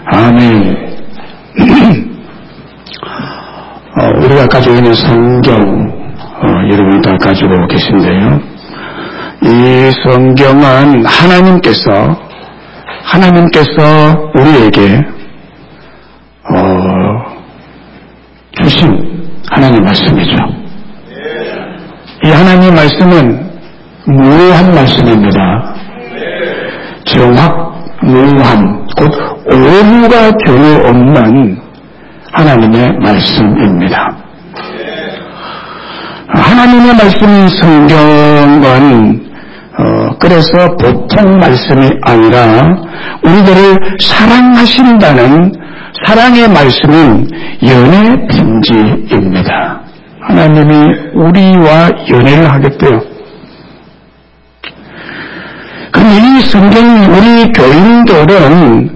아멘. 우리가 가지고 있는 성경, 여러분이 다 가지고 계신데요. 이 성경은 하나님께서 우리에게 주신 하나님 말씀이죠. 이 하나님 말씀은 무한 말씀입니다. 정확무한, 곧 오류가 전혀 없는 하나님의 말씀입니다. 하나님의 말씀 성경은 그래서 보통 말씀이 아니라 우리들을 사랑하신다는 사랑의 말씀인 연애 편지입니다. 하나님이 우리와 연애를 하겠대요. 그럼 이 성경 우리 교인들은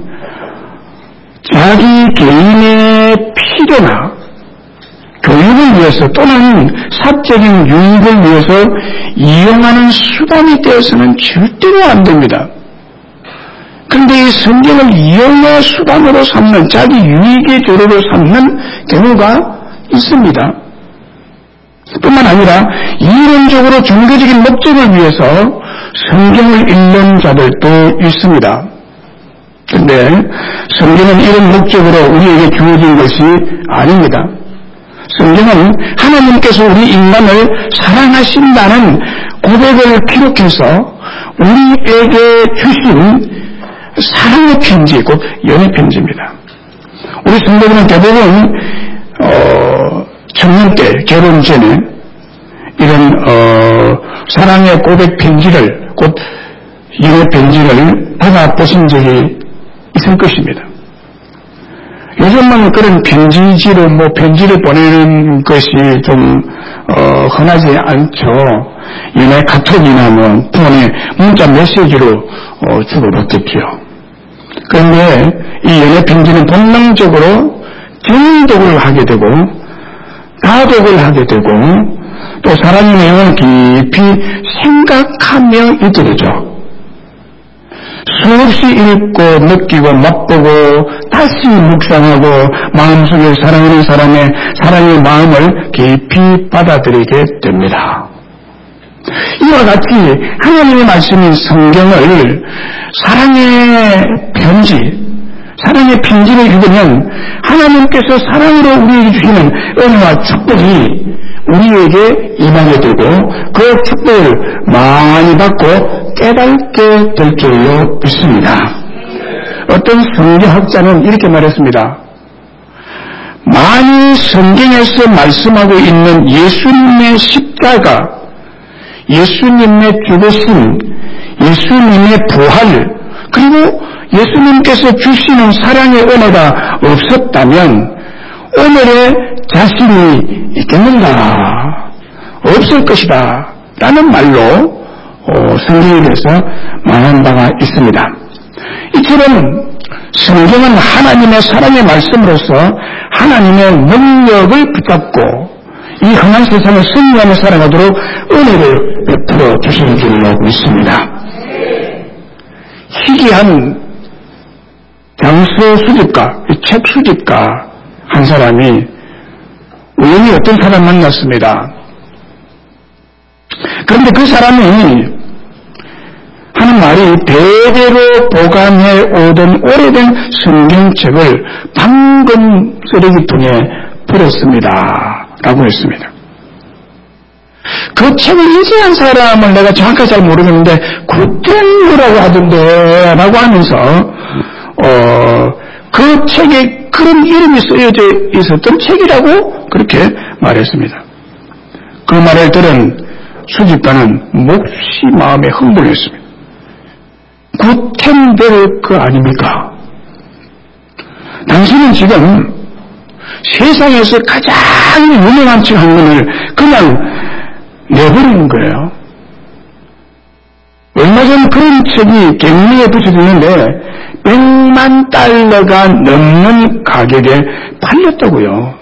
자기 개인의 필요나 교육을 위해서 또는 사적인 유익을 위해서 이용하는 수단이 되어서는 절대로 안 됩니다. 그런데 이 성경을 이용의 수단으로 삼는, 자기 유익의 도로로 삼는 경우가 있습니다. 뿐만 아니라 이론적으로 종교적인 목적을 위해서 성경을 읽는 자들도 있습니다. 그런데 성경은 이런 목적으로 우리에게 주어진 것이 아닙니다. 성경은 하나님께서 우리 인간을 사랑하신다는 고백을 기록해서 우리에게 주신 사랑의 편지, 곧 연애 편지입니다. 우리 성도들은 대부분 청년 때, 결혼 전에 이런 사랑의 고백 편지를, 곧 연애 편지를 받아보신 적이 있을 것입니다. 요즘은 그런 편지지로 편지를 보내는 것이 좀 흔하지 않죠. 연애 카톡이나 폰에 문자 메시지로 주고받겠지요. 그런데 이 연애 편지는 본능적으로 정독을 하게 되고 다독을 하게 되고 또 사랑의 내용을 깊이 생각하며 읽게 되죠. 수없이 읽고 느끼고 맛보고 다시 묵상하고 마음속에 사랑하는 사람의 사랑의 마음을 깊이 받아들이게 됩니다. 이와 같이 하나님의 말씀인 성경을 사랑의 편지를 읽으면 하나님께서 사랑으로 우리에게 주시는 은혜와 축복이 우리에게 임하게 되고 그 축복을 많이 받고 깨닫게 될 줄로 믿습니다. 어떤 성경학자는 이렇게 말했습니다. 많이 성경에서 말씀하고 있는 예수님의 십자가, 예수님의 죽으심, 예수님의 부활, 그리고 예수님께서 주시는 사랑의 은혜가 없었다면 오늘의 자신이 있겠는가? 없을 것이다 라는 말로 성경에 대해서 말한 바가 있습니다. 이처럼 성경은 하나님의 사랑의 말씀으로서 하나님의 능력을 붙잡고 이 험한 세상을 승리하며 살아가도록 은혜를 베풀어 주시는 줄로 믿습니다. 희귀한 장서 수집가, 책 수집가 한 사람이 우연히 어떤 사람 만났습니다. 그런데 그 사람이 하는 말이 대대로 보관해 오던 오래된 성경책을 방금 쓰레기통에 버렸습니다 라고 했습니다. 그 책을 인쇄한 사람을 내가 정확하게 잘 모르겠는데 구텐브라고 하던데 라고 하면서 그 책에 그런 이름이 쓰여져 있었던 책이라고 그렇게 말했습니다. 그 말을 들은 수집가는 몹시 마음에 흥분했습니다. 구텐베르크 아닙니까? 당신은 지금 세상에서 가장 유명한 책 한 권을 그냥 내버리는 거예요. 얼마 전 그런 책이 갱리에 붙여졌는데 $100만 넘는 가격에 팔렸다고요.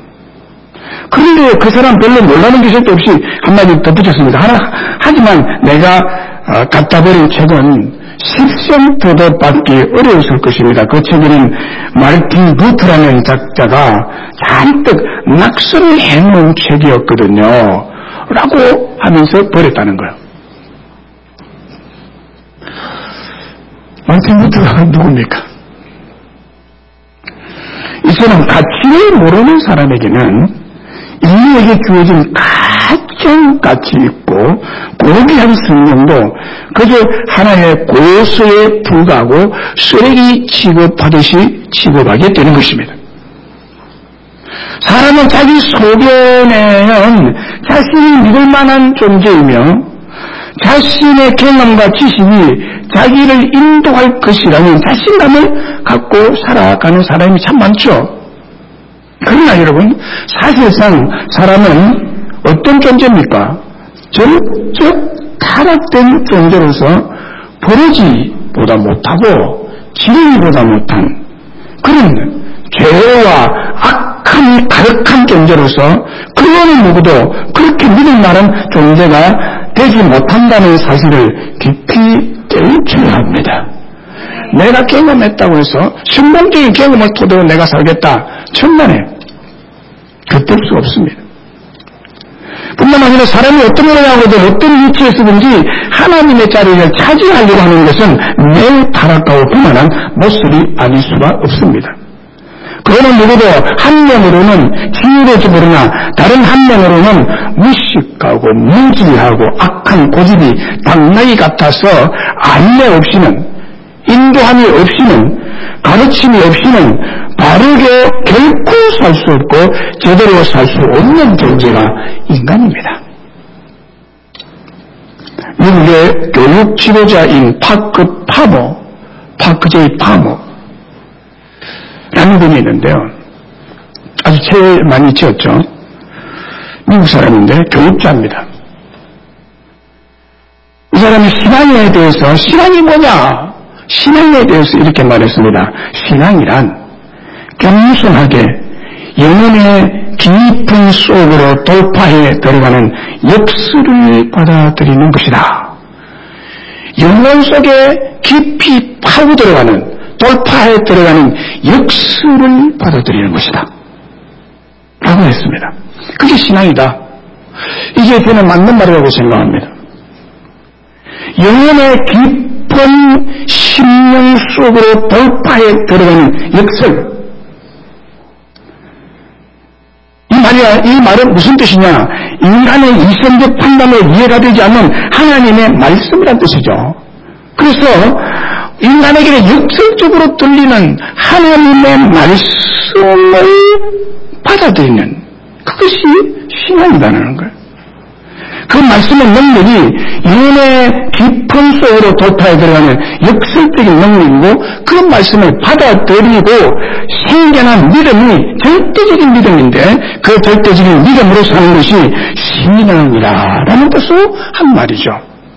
그런데 그 사람 별로 놀라는 기색도 없이 한마디 덧붙였습니다. 하지만 내가 갖다 버린 책은 10센트도 받기 어려웠을 것입니다. 그 책에는 마르틴 루트라는 작자가 잔뜩 낙서를 해놓은 책이었거든요. 라고 하면서 버렸다는 거예요. 마르틴 루트가 누굽니까? 이 사람 가치를 모르는 사람에게는 인류에게 주어진 가장 가치 있고 고귀한 성령도 그저 하나의 고서에 불과하고 쓰레기 취급하듯이 취급하게 되는 것입니다. 사람은 자기 소견에는 자신이 믿을 만한 존재이며 자신의 경험과 지식이 자기를 인도할 것이라는 자신감을 갖고 살아가는 사람이 참 많죠. 그러나 여러분, 사실상 사람은 어떤 존재입니까? 전적 타락된 존재로서 버러지보다 못하고 지렁이보다 못한 그런 죄와 악한 가득한 존재로서 그 어느 누구도 그렇게 믿을 만한 존재가 되지 못한다는 사실을 깊이 깨우쳐야 합니다. 내가 경험했다고 해서 성공적인 경험을 토대로 내가 살겠다. 천만에 그럴 수 없습니다. 뿐만 아니라 사람이 어떤 모양으로든 어떤 위치에서든지 하나님의 자리를 차지하려고 하는 것은 매우 타락하고 교만한 모습이 아닐 수가 없습니다. 그거는 누구도 한 면으로는 지혜로지 모르나 다른 한 면으로는 무식하고 무지하고 악한 고집이 당나귀 같아서 안내 없이는 인도함이 없이는 가르침이 없이는 바르게 결코 살 수 없고 제대로 살 수 없는 존재가 인간입니다. 미국의 교육 지도자인 파크 제이 파머 라는 분이 있는데요. 아주 제일 많이 지었죠. 미국 사람인데 교육자입니다. 이 사람이 신앙에 대해서 신앙이 뭐냐? 신앙에 대해서 이렇게 말했습니다. 신앙이란 겸손하게 영혼의 깊은 속으로 돌파해 들어가는 역수를 받아들이는 것이다. 영혼 속에 깊이 파고 들어가는 돌파해 들어가는 역수를 받아들이는 것이다. 라고 했습니다. 그게 신앙이다. 이게 저는 맞는 말이라고 생각합니다. 영혼의 깊은 심령 속으로 돌파해 들어가는 역설. 이 말은 무슨 뜻이냐? 인간의 이성적 판단으로 이해가 되지 않는 하나님의 말씀이란 뜻이죠. 그래서 인간에게는 역설적으로 들리는 하나님의 말씀을 받아들이는 그것이 신앙이라는 거예요. 그 말씀의 능력이 영혼의 깊은 속으로 돌파해 들어가는 역설적인 능력이고 그 말씀을 받아들이고 생겨난 믿음이 절대적인 믿음인데 그 절대적인 믿음으로 사는 것이 신앙이라는 뜻으로 한 말이죠.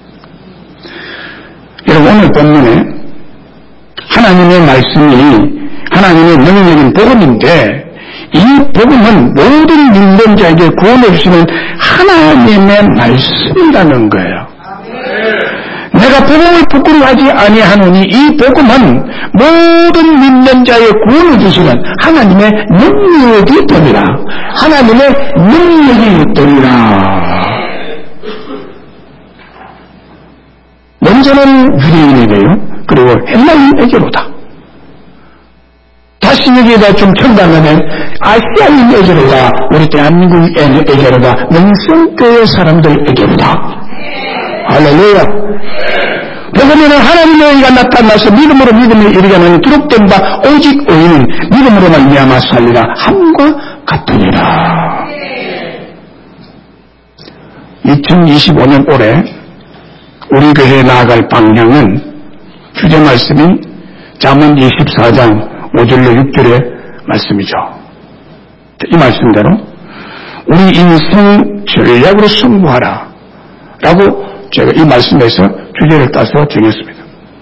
여러분 오늘 본문에 하나님의 말씀이 하나님의 능력인 복음인데 이 복음은 모든 믿는 자에게 구원해 주시는 하나님의 말씀이라는 거예요. 내가 복음을 부끄러워하지 아니하노니 이 복음은 모든 믿는 자의 구원을 주시는 하나님의 능력이 됩니다. 하나님의 능력이 됩니다. 먼저는 유대인에게요. 그리고 헬라인에게로다. 다시 여기에다 좀 첨가하면 아시아인에게로다. 우리 대한민국에게로다. 명성교회 사람들에게로다. 할렐루야. 복음에는 하나님의 의가 나타나서 믿음으로 믿음에 이르게 하는 기록된 바 오직 의인은 믿음으로 말미암아 살리라 함과 같으니라. 2025년 올해 우리 교회에 나아갈 방향은 주제 말씀이 잠언 24장 5절로 6절의 말씀이죠. 이 말씀대로 우리 인생 전략으로 승부하라 라고 제가 이 말씀에서 주제를 따서 정했습니다.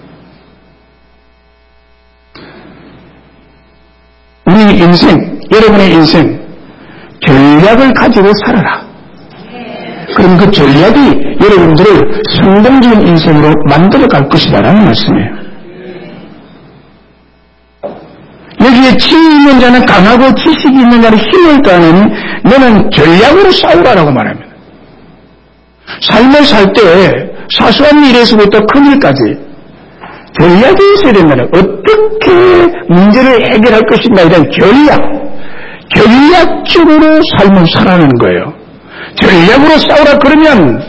우리 인생, 여러분의 인생 전략을 가지고 살아라. 그 그럼 그 전략이 여러분들을 성공적인 인생으로 만들어갈 것이다라는 말씀이에요. 여기에 지위 있는 자는 강하고 지식이 있는 자는 힘을 더하느니 너는 전략으로 싸우라라고 말합니다. 삶을 살 때 사소한 일에서부터 큰 일까지 전략이 있어야 된다는, 어떻게 문제를 해결할 것인가에 대한 전략적으로 삶을 살아가는 거예요. 전략으로 싸우라 그러면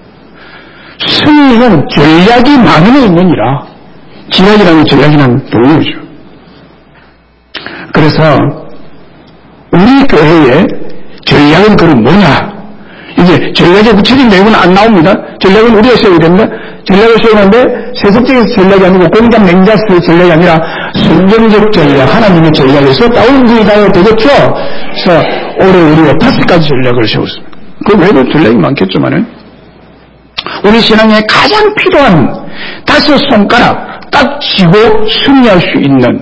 승리는 전략이 많음에 있느니라. 지략이라는 전략이라는 동의죠. 그래서 우리 교회의 전략은 그럼 뭐냐? 이제 전략의 구체적인 내용은 안 나옵니다. 전략은 우리가 세워야 됩니다. 전략을 세우는데 세속적인 전략이 아니고 공장 맹자스의 전략이 아니라 성경적 전략, 하나님의 전략에서 다운그레이드 가야 되겠죠. 그래서 올해 우리가 5가지 전략을 세웠습니다. 그 외에도 전략이 많겠지만은 우리 신앙에 가장 필요한 5손가락 딱 쥐고 승리할 수 있는,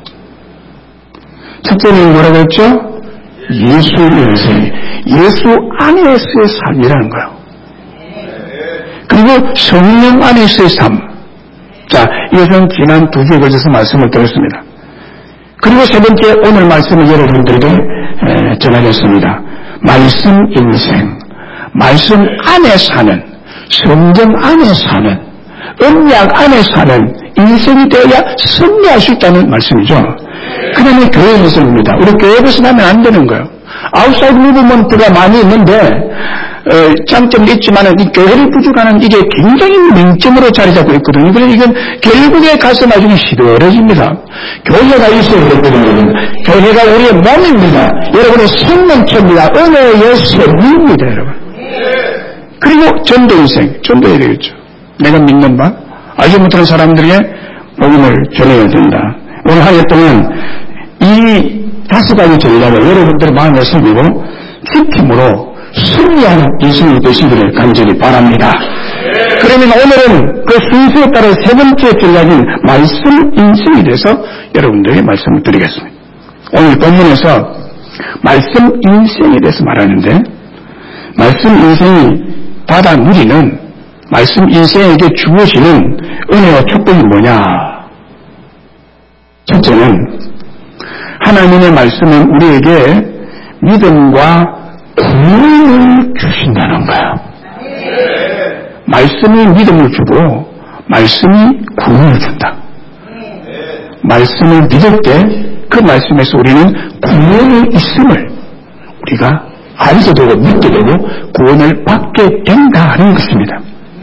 첫째는 뭐라고 했죠? 예수 인생, 예수 안에서의 삶이라는 거예요. 그리고 성령 안에서의 삶. 자, 이것은 지난 2주에 걸쳐서 말씀을 드렸습니다. 그리고 세 번째, 오늘 말씀을 여러분들에게 전하겠습니다. 말씀 인생, 말씀 안에 사는, 성경 안에 사는, 언약 안에 사는 인생이 되어야 승리할 수 있다는 말씀이죠. 그 다음에 교회 모습입니다. 우리 교회 벗어나면 안 되는 거예요. 아웃사이드 무브먼트가 많이 있는데 장점도 있지만 이 교회를 부족하는 이게 굉장히 맹점으로 자리 잡고 있거든요. 그래서 이건 결국에 가서 나중에 시들어집니다. 교회가 있어야 되거든요. 교회가 우리의 몸입니다. 여러분의 생명체입니다. 은혜의 샘입니다, 여러분. 그리고 전도 인생, 전도해야 되겠죠. 내가 믿는 바, 알지 못하는 사람들에게 복음을 전해야 된다. 오늘 한 해 동안 이 5가지 전략을 여러분들의 마음에 새기고 지킴으로 승리하는 인생이 되시기를 간절히 바랍니다. 그러면 오늘은 그 순서에 따라 세 번째 전략인 말씀 인생에 대해서 여러분들에게 말씀을 드리겠습니다. 오늘 본문에서 말씀 인생에 대해서 말하는데, 말씀 인생이 받아 누리는, 말씀 인생에게 주어지는 은혜와 축복이 뭐냐? 첫째는 하나님의 말씀은 우리에게 믿음과 구원을 주신다는 거야. 말씀이 믿음을 주고 말씀이 구원을 준다. 말씀을 믿을 때 그 말씀에서 우리는 구원이 있음을 우리가 알게 되고 믿게 되고 구원을 받게 된다는 것입니다.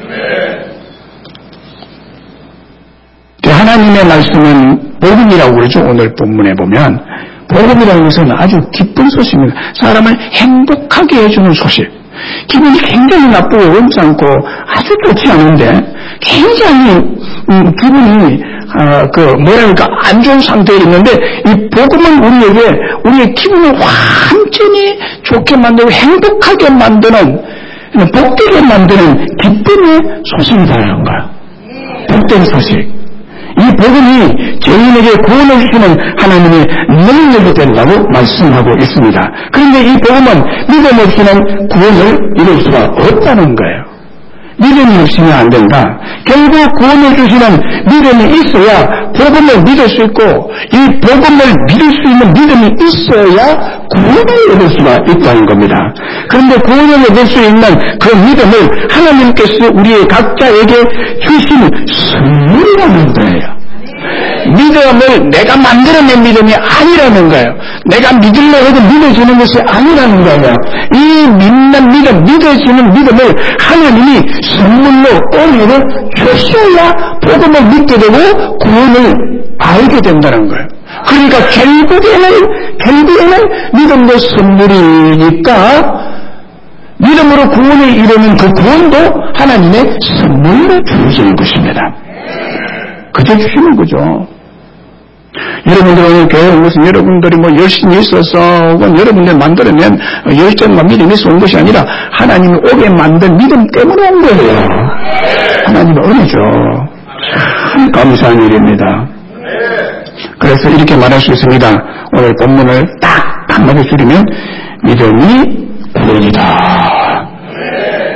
하나님의 말씀은 복음이라고 그러죠. 오늘 본문에 보면 복음이라는 것은 아주 기쁜 소식입니다. 사람을 행복하게 해주는 소식. 기분이 굉장히 나쁘고 원치 않고 아주 좋지 않은데 굉장히 기분이 안 좋은 상태에 있는데 이 복음은 우리의 기분을 완전히 좋게 만들고 행복하게 만드는, 복되게 만드는 기쁨의 소식이라는 거예요. 복된 소식. 이 복음이 죄인에게 구원을 주시는 하나님의 능력이 된다고 말씀하고 있습니다. 그런데 이 복음은 믿음 없이는 구원을 이룰 수가 없다는 거예요. 믿음이 없으면 안 된다. 결국 구원을 주시는 믿음이 있어야 복음을 믿을 수 있고, 이 복음을 믿을 수 있는 믿음이 있어야 구원을 얻을 수가 있다는 겁니다. 그런데 구원을 얻을 수 있는 그 믿음을 하나님께서 우리의 각자에게 주신 선물이라는 거예요. 믿음을 내가 만들어낸 믿음이 아니라는 거예요. 내가 믿으려고 해도 믿어지는 것이 아니라는 거예요. 이 믿는 믿음, 믿어지는 믿음을 하나님이 선물로 은혜로 주셔야 복음을 믿게 되고 구원을 알게 된다는 거예요. 그러니까 결국에는 믿음도 선물이니까 믿음으로 구원을 이루는 그 구원도 하나님의 선물로 주어지는 것입니다. 그저 주시는 거죠. 여러분들 오늘 교회 온 것은 여러분들이 열심히 있어서 혹은 여러분들 만들어낸 열정과 믿음이 있어 온 것이 아니라 하나님이 오게 만든 믿음 때문에 온 거예요. 하나님의 은혜죠. 참 감사한 일입니다. 그래서 이렇게 말할 수 있습니다. 오늘 본문을 딱 한마디 줄이면 믿음이 구원이다.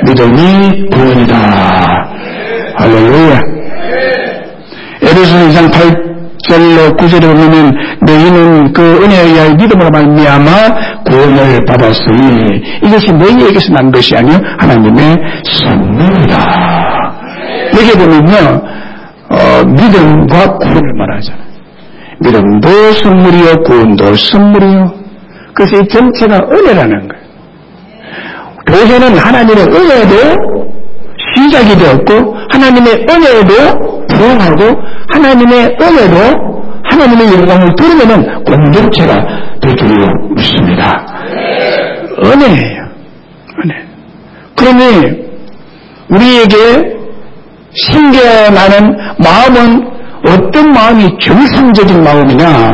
믿음이 구원이다. 할렐루야. 에베소서 2장 8절로 9절에 보면 너희는 그 은혜에 의하여 믿음으로 말미암아 구원을 받았으니 이것이 너희에게서 난 것이 아니요 하나님의 선물이다. 여기 보면요 믿음과 구원을 말하잖아요. 믿음도 선물이요 구원도 선물이요. 그래서 이 전체가 은혜라는 거예요. 교회는 하나님의 은혜도 시작이 되었고 하나님의 은혜도 부흥하고 하나님의 은혜도 하나님의 영광을 드러내는 공동체가 되기로 믿습니다. 은혜예요. 은혜. 그러니 우리에게 생겨나는 마음은 어떤 마음이 정상적인 마음이냐?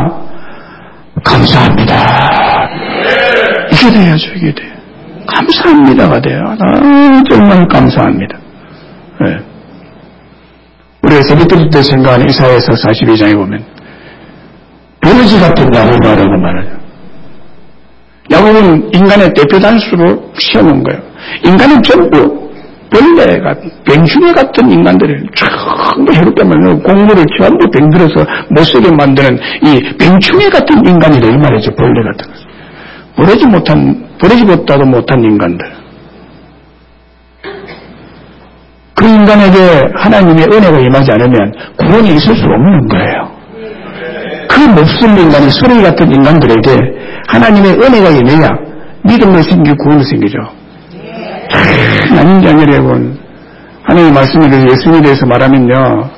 감사합니다. 이게 돼야죠. 이게 돼요. 감사합니다가 돼요. 정말 감사합니다. 네. 우리가 세뱃들 때 생각하는 이사야서 42장에 보면 버러지 같은 야곱아라고 말하죠. 야곱은 인간의 대표 단수로 세워놓은 거예요. 인간은 전부 벌레가 병충해 같은 인간들을 전부 해롭게 만들고 공물을 전부 병들어서 못쓰게 만드는 이 병충해 같은 인간이다 이 말이죠. 벌레 같은 거. 버리지보다도 못한 인간들. 그 인간에게 하나님의 은혜가 임하지 않으면 구원이 있을 수 없는 거예요. 그 몹쓸 인간이 쓰레기 같은 인간들에게 하나님의 은혜가 임해야 믿음이 생기고 구원이 생기죠. 아닌지 아니래군. 하나님의 말씀에 대해서 예수님에 대해서 말하면요.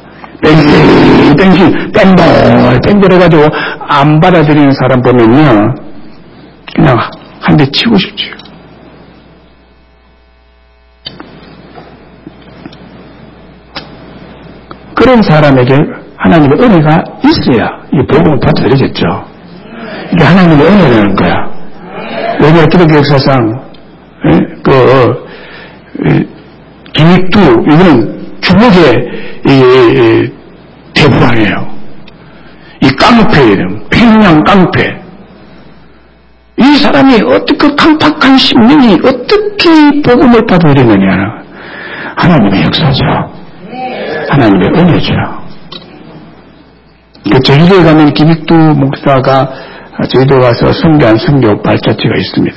뺑돌 해가지고 안 받아들이는 사람 보면요. 그냥 한 대 치고 싶지요. 그런 사람에게 하나님의 은혜가 있어야 이 복음을 받아들여졌죠. 이게 하나님의 은혜라는 거야. 왜냐하면 기독교 역사상 김익두 이거는 중국의 대부왕이에요. 이 깡패예요. 평양 깡패. 이 사람이 어떻게 강팍한 심령이 어떻게 복음을 받아들이느냐. 하나님의 역사죠. 하나님의 은혜죠. 제주도에 가면 김익두 목사가 제주도 가서 선교한 선교 발자취가 있습니다.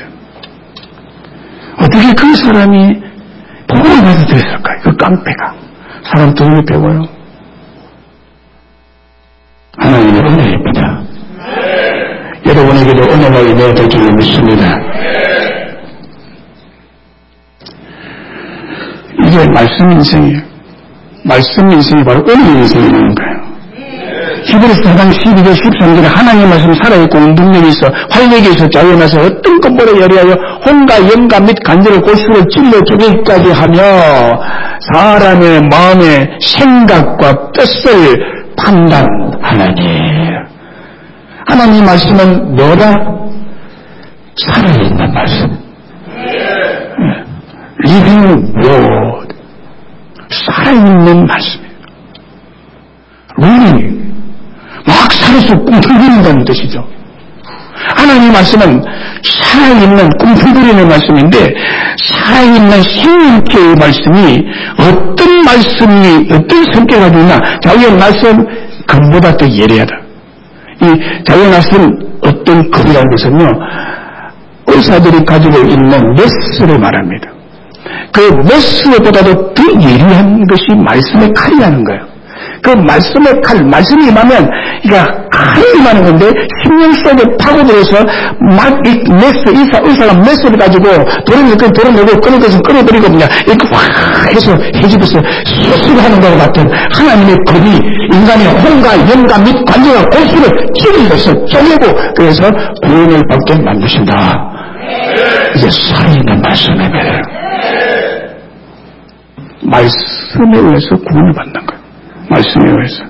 어떻게 그 사람이 복음을 받아들였을까요? 그 깡패가. 사람 등을 배워요. 하나님의 은혜입니다. 여러분에게도 은혜가 임해야 될 줄 믿습니다. 이게 말씀 인생이에요. 말씀 인생이 바로 은혜 인생이라는 거예요. 히브리서 4장 12절 13절에 하나님의 말씀 살아있고 능력이 있어 활력이 있어 자유나서 어떤 것보다 예리하여 혼과 영과 및 간절을 골수를 찔러 쪼개기까지 하며 사람의 마음의 생각과 뜻을 판단하나니. 하나님 말씀은 뭐다? 살아있는 말씀. 리빙 워드. 살아있는 말씀이에요. 리빙. 막 살아서 꿈틀거린다는 뜻이죠. 하나님 말씀은 살아있는 꿈틀거리는 말씀인데 살아있는 생명체의 말씀이 어떤 말씀이 어떤 성격을 가지고 있나. 자기의 말씀 금보다 더 예리하다. 이 자기의 말씀 어떤 급이라는 것은요. 의사들이 가지고 있는 메스를 말합니다. 그 메스보다도 더 예리한 것이 말씀의 칼이라는 거예요. 그 말씀의 칼, 말씀이 임하면, 그러니까 칼이 임하는 건데, 심령 속에 파고들어서, 막, 의사가 메스를 가지고, 도려내고, 끊을 것은 끊어버리고, 그냥, 이렇게 확 해서, 해집어서, 수술하는 것과 같은 하나님의 검이, 인간의 혼과 영과 및 관계와 골수를 찔러서 쪼개고, 그래서 구원을 받게 만드신다. 이게 살아있는 말씀입니다. 말씀에 의해서 구원을 받는 거예요. 말씀에 의해서.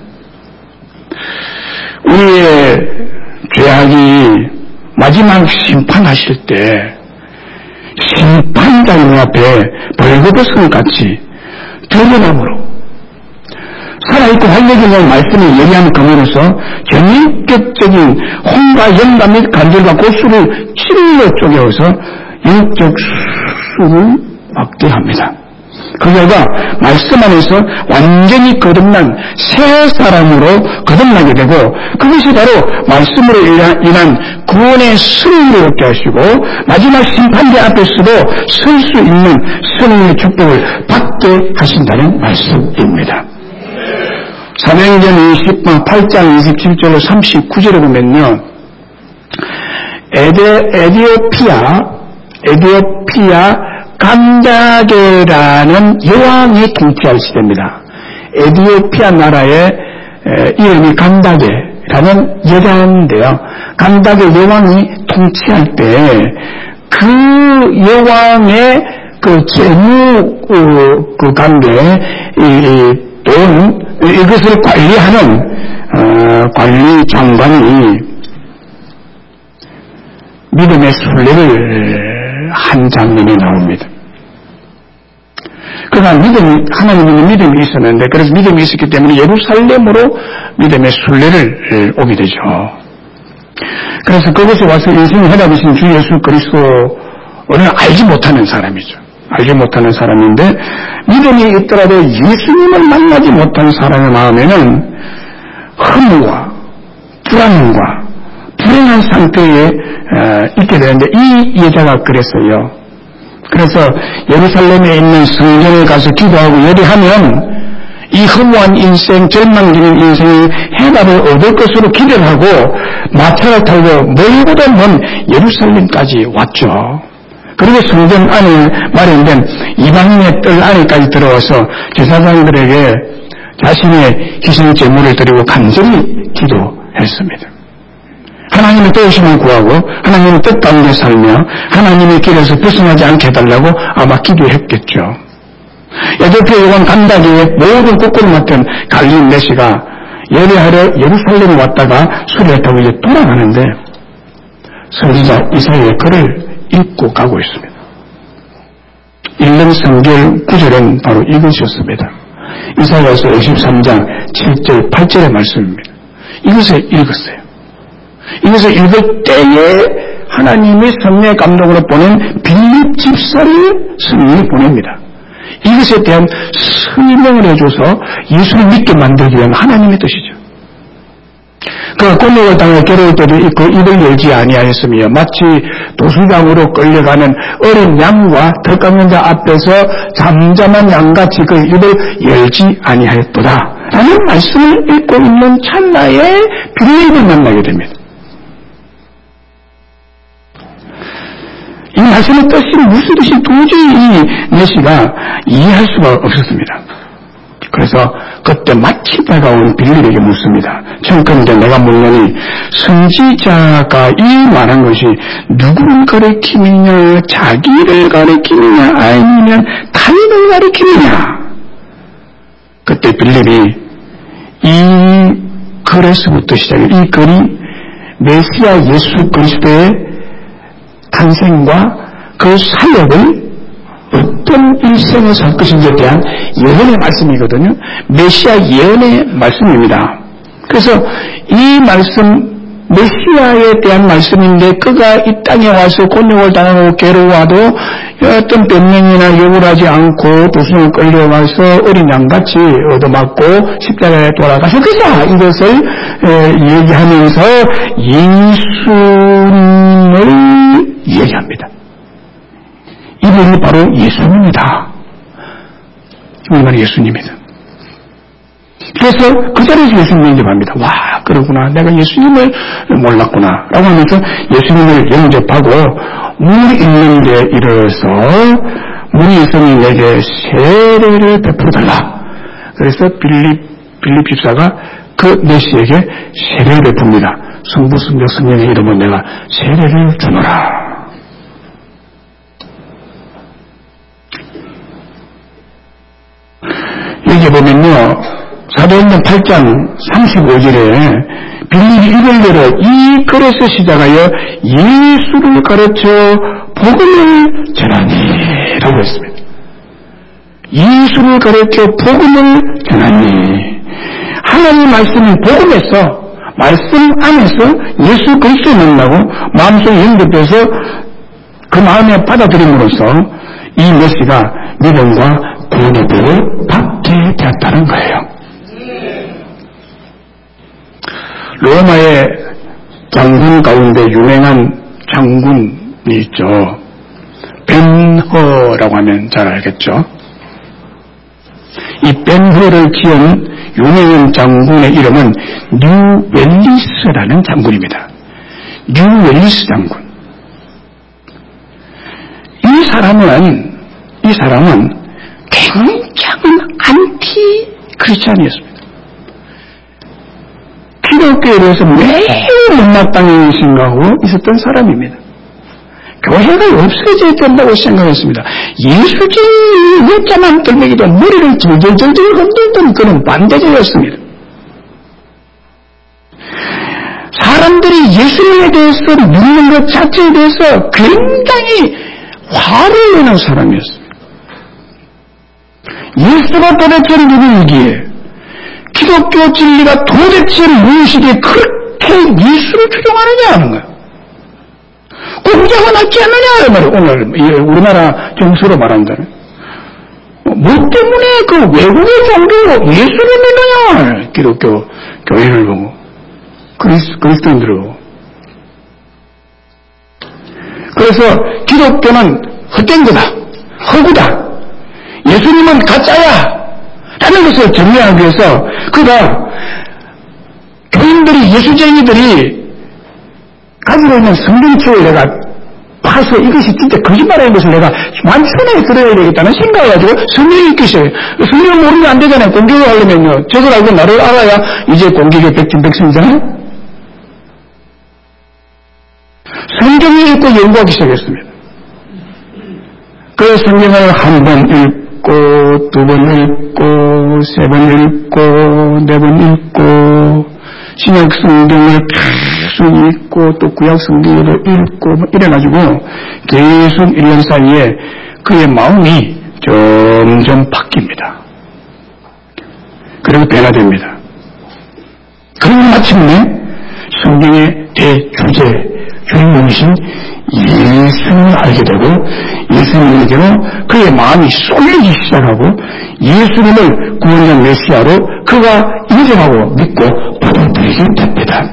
우리의 죄악이 마지막 심판하실 때 심판자님 앞에 벌거벗은 같이 드러남으로 살아있고 활력이 있는 말씀이 예리한 검으로서 전인격적인 혼과 영감 및 간절과 고수를 찔러 쪼개어서 영적 수를 막대합니다. 그 결과 말씀 안에서 완전히 거듭난 새 사람으로 거듭나게 되고, 그것이 바로 말씀으로 인한 구원의 승리를 얻게 하시고 마지막 심판대 앞에서도 설 수 있는 승리의 축복을 받게 하신다는 말씀입니다. 사도행전 8장 27절로 39절에 보면요, 에디오피아 간다게라는 여왕이 통치할 시대입니다. 에디오피아 나라의 이름이 간다게라는 여자인데요, 간다게 여왕이 통치할 때 그 여왕의 그 재무 그 관계, 돈, 이것을 관리하는 관리 장관이 믿음의 순례를 한 장면이 나옵니다. 그러나 하나님은 믿음이 있었는데, 그래서 믿음이 있었기 때문에 예루살렘으로 믿음의 순례를 오게 되죠. 그래서 그곳에 와서 인생을 해답이신 주 예수 그리스도를 알지 못하는 사람이죠. 알지 못하는 사람인데, 믿음이 있더라도 예수님을 만나지 못한 사람의 마음에는 허무와 불안과 불행한 상태에 있게 되는데, 이 여자가 그랬어요. 그래서 예루살렘에 있는 성전에 가서 기도하고 예배하면 이 허무한 인생, 절망적인 인생의 해답을 얻을 것으로 기대를 하고 마차를 타고 멀보다 먼 예루살렘까지 왔죠. 그리고 성전 안에 마련된 이방인의 뜰 안에까지 들어와서 제사장들에게 자신의 희생 제물을 드리고 간절히 기도했습니다. 하나님의 도우심을 구하고 하나님의 뜻 가운데 살며 하나님의 길에서 벗어나지 않게 해달라고 아마 기도했겠죠. 에디오피아 여왕 간다기에 모든 국고를 맡은 갈리온 내시가 예배하러 예루살렘에 왔다가 수레를 타고 이제 돌아가는데 선지자 이사야의 글을 읽고 가고 있습니다. 읽는 성경 구절은 바로 이것이었습니다. 이사야서 53장 7절 8절의 말씀입니다. 이것을 읽었어요. 이것을 읽을 때에 하나님이 성령의 감동으로 보낸 빌립 집사를 성령이 보냅니다. 이것에 대한 설명을 해줘서 예수를 믿게 만들기 위한 하나님의 뜻이죠. 그가 곤욕을 당해 괴로울 때도 있고 입을 열지 아니하였으며 마치 도수장으로 끌려가는 어린 양과 덕강는 자 앞에서 잠잠한 양같이 그 입을 열지 아니하였도다 라는 말씀을 읽고 있는 찰나에 빌립을 만나게 됩니다. 이 말씀의 뜻이 무슨 뜻이 도저히 이 내시가 이해할 수가 없었습니다. 그래서 그때 마치 다가온 빌립에게 묻습니다. 청컨대 내가 묻노니 선지자가 이 말한 것이 누구를 가리키느냐, 자기를 가리키느냐, 아니면 타인을 가리키느냐. 그때 빌립이 이 글에서부터 시작해 이 글이 메시아 예수 그리스도의 탄생과 그 사역을 어떤 일생을 살 것인지에 대한 예언의 말씀이거든요. 메시아 예언의 말씀입니다. 그래서 이 말씀, 메시아에 대한 말씀인데 그가 이 땅에 와서 곤욕을 당하고 괴로워도 어떤 변명이나 욕을 하지 않고 도수에 끌려와서 어린 양같이 얻어맞고 십자가에 돌아가셨다. 이것을 얘기하면서 예수님을 얘기합니다. 이분이 바로 예수님이다. 이분이 바로 예수님이다. 그래서 그 자리에서 예수님을 영접합니다. 와, 그러구나. 내가 예수님을 몰랐구나. 라고 하면서 예수님을 영접하고 물이 있는 데 이르러서 물이 있으니 내게 세례를 베풀어달라. 그래서 빌립 집사가 그 내시에게 세례를 베풉니다. 성부, 성자, 성령의 이름으로 내가 세례를 주노라. 여기 보면요, 사도행전 8장 35절에 빌립이 입을 열어 이 글에서 시작하여 예수를 가르쳐 복음을 전하니 라고 했습니다. 예수를 가르쳐 복음을 전하니. 하나님 말씀은 복음에서, 말씀 안에서 예수 그리스도 만나고 마음속에 연결돼서 그 마음에 받아들임으로써 이 메시가 믿음과 구원의 복을 받게 되었다는 거예요. 로마의 장군 가운데 유명한 장군이 있죠. 벤허라고 하면 잘 알겠죠. 이 벤허를 지은 유명한 장군의 이름은 뉴웰리스라는 장군입니다. 뉴웰리스 장군. 이 사람은 굉장한 안티 크리스찬이었습니다. 기독교에 대해서 매우 못마땅히 생각하고 있었던 사람입니다. 교회가 없어져야 된다고 생각했습니다. 예수쟁이 여자만 들매기도 머리를 절절절절 흔들던 그런 반대자였습니다. 사람들이 예수님에 대해서 믿는 것 자체에 대해서 굉장히 화를 내는 사람이었습니다. 예수가 도대체 누구이기에 기독교 진리가 도대체 무엇이기에 그렇게 예수를 추종하느냐 하는 거예요. 공자가 낫지 않느냐 말이에요. 오늘 우리나라 정서로 말한다면 뭐 때문에 그 외국의 종교 예수를 믿느냐 기독교 교회를 보고 그리스도인들을 보고. 그래서 기독교는 헛된 거다, 허구다, 예수님은 가짜야 라는 것을 정리하기 위해서 그가 교인들이 예수쟁이들이 가지고 있는 성경책을 내가 파서 이것이 진짜 거짓말하는 것을 내가 완전하게 들어야 되겠다는 생각을 가지고 성경 읽기 시작해요. 성경 모르면 안 되잖아요. 공격을 하려면요. 저걸 알고 나를 알아야 이제 공격의 백진백성이잖아요. 성경을 읽고 연구하기 시작했습니다. 그 성경을 한 번 읽고, 두 번 읽고, 세 번 읽고, 네 번 읽고, 신약 성경을 계속 읽고, 또 구약 성경을 읽고, 이래가지고, 계속 1년 사이에 그의 마음이 점점 바뀝니다. 그리고 변화됩니다. 그리고 마침내 성경의 대주제, 주인공이신 예수님을 알게 되고 예수님에게로 그의 마음이 쏠리기 시작하고 예수님을 구원자 메시아로 그가 인정하고 믿고 받아들이게 됩니다.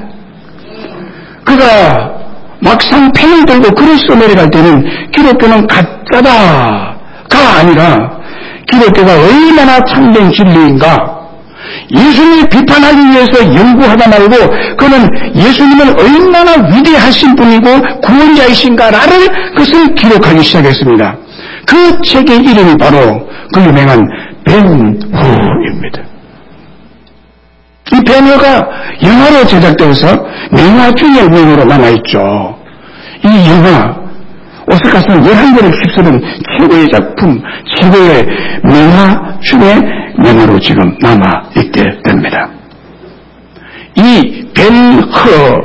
그가 막상 펜을 들고 글을 써내려갈 때는 기독교는 가짜다가 아니라 기독교가 얼마나 참된 진리인가, 예수님을 비판하기 위해서 연구하다 말고 그는 예수님은 얼마나 위대하신 분이고 구원자이신가라는 것을 기록하기 시작했습니다. 그 책의 이름이 바로 그 유명한 벤허입니다. 이 벤허가 영화로 제작되어서 명화 중의 명화로 남아있죠. 이 영화 오스카상 11개를 휩쓰는 최고의 작품, 최고의 명화 중의 명화로 지금 남아있게 됩니다. 이 벤허의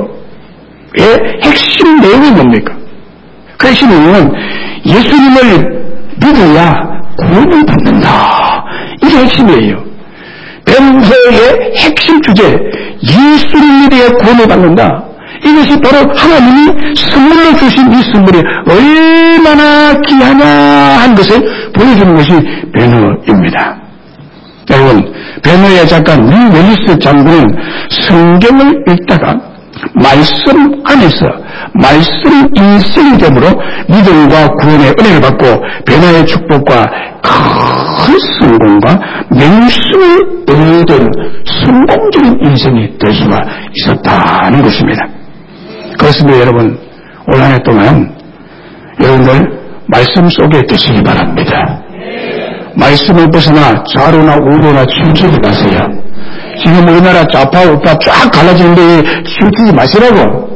핵심 내용이 뭡니까? 그 핵심 내용은 예수님을 믿어야 구원을 받는다. 이게 핵심이에요. 벤허의 핵심 주제, 예수를 믿어야 구원을 받는다. 이것이 바로 하나님이 선물로 주신 이 선물이 얼마나 귀하냐 한 것을 보여주는 것이 벤허입니다. 여러분, 벤허의 작가 뉴웰리스 장군은 성경을 읽다가 말씀 안에서 말씀 인생이 되므로 믿음과 구원의 은혜를 받고 벤허의 축복과 큰 성공과 명성을 얻은 성공적인 인생이 될 수가 있었다는 것입니다. 그렇습니다. 여러분, 올 한 해 동안 여러분들 말씀 속에 계시기 바랍니다. 말씀을 벗어나 좌로나 우로나 치우치지 마세요. 지금 우리나라 좌파 우파 쫙 갈라지는데 치우치지 마시라고.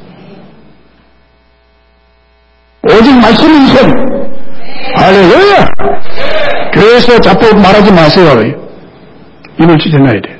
오직 말씀 인생. 할렐루야. 교회에서 좌파 말하지 마세요. 입을 찢어놔야 돼.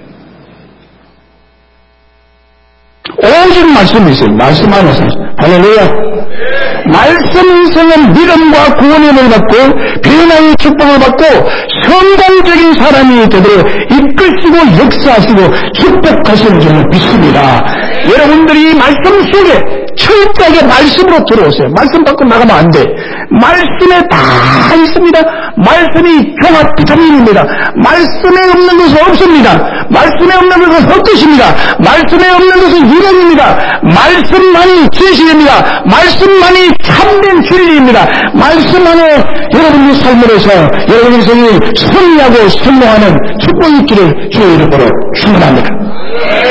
오직 말씀 인생. 말씀 안에서. 할렐루야. 말씀 인생은 믿음과 구원의 은혜를 받고 변화의 축복을 받고 성공적인 사람이 되도록 이끌시고 역사하시고 축복하시는 줄을 믿습니다. 여러분들이 말씀 속에 철저하게 말씀으로 들어오세요. 말씀 받고 나가면 안 돼. 말씀에 다 있습니다. 말씀이 종합 비타민입니다. 말씀에 없는 것은 없습니다. 말씀에 없는 것은 헛것입니다. 말씀에 없는 것은 유령입니다. 말씀만이 진실입니다. 말씀만이 참된 진리입니다. 말씀 안에 여러분의 삶으로서 여러분의 인생이 승리하고 성공하는 축복이 있기를 주의 이름으로 축원합니다.